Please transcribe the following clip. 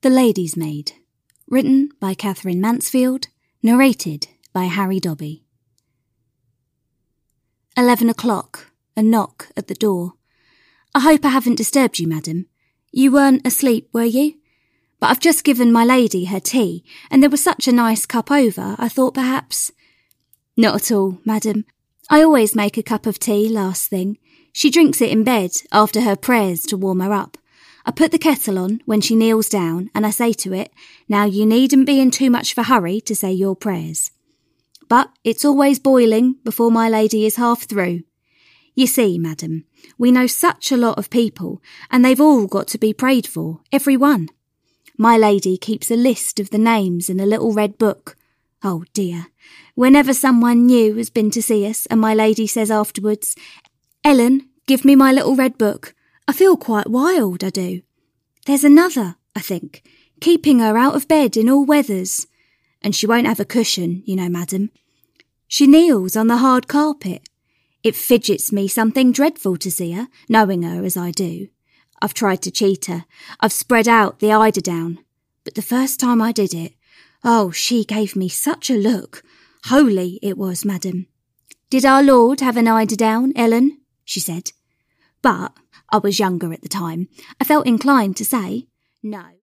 The Lady's Maid. Written by Catherine Mansfield. Narrated by Harry Dobby. 11 o'clock. A knock at the door. I hope I haven't disturbed you, madam. You weren't asleep, were you? But I've just given my lady her tea, and there was such a nice cup over, I thought perhaps... Not at all, madam. I always make a cup of tea last thing. She drinks it in bed, after her prayers to warm her up. I put the kettle on when she kneels down, and I say to it, now you needn't be in too much of a hurry to say your prayers. But it's always boiling before my lady is half through. You see, madam, we know such a lot of people, and they've all got to be prayed for, every one. My lady keeps a list of the names in a little red book. Oh dear, whenever someone new has been to see us and my lady says afterwards, Ellen, give me my little red book, I feel quite wild, I do. There's another, I think, keeping her out of bed in all weathers. And she won't have a cushion, you know, madam. She kneels on the hard carpet. It fidgets me something dreadful to see her, knowing her as I do. I've tried to cheat her. I've spread out the eiderdown. But the first time I did it, oh, she gave me such a look. Holy it was, madam. Did our Lord have an eiderdown, Ellen? She said. But I was younger at the time. I felt inclined to say, no.